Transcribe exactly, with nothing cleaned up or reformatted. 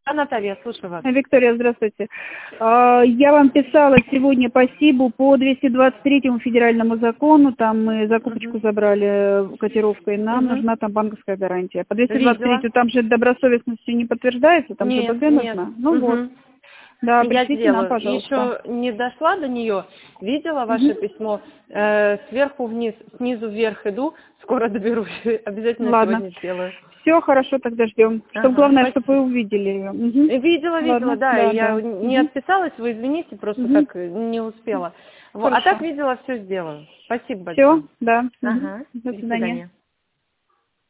Да, Наталья, слушаю вас. Виктория, здравствуйте. А, Я вам писала сегодня по СИБу по двести двадцать третьему федеральному закону. Там мы закупочку Угу. забрали котировкой. Нам Угу. нужна там банковская гарантия. По двести двадцать третьему Видела. там же добросовестностью не подтверждается, там Нет, ЖБГ нет. нужна. Ну Угу. вот. Да, Я пришлите нам, сделаю. пожалуйста. Еще не дошла до нее. Видела ваше Мгм. письмо? Э, сверху вниз, снизу вверх иду. Скоро доберусь. Обязательно Ладно. сегодня сделаю. Все хорошо, тогда ждем. Чтобы Ага, главное, чтобы спасибо. вы увидели ее. Мгм. Видела, видела, Ладно, да. да, Я да. не Мгм. отписалась, вы извините, просто Мгм. так не успела. Вот. А так Хорошо. видела, все сделаю. Спасибо Все, большое. да. Мгм. Ага. До До свидания. свидания.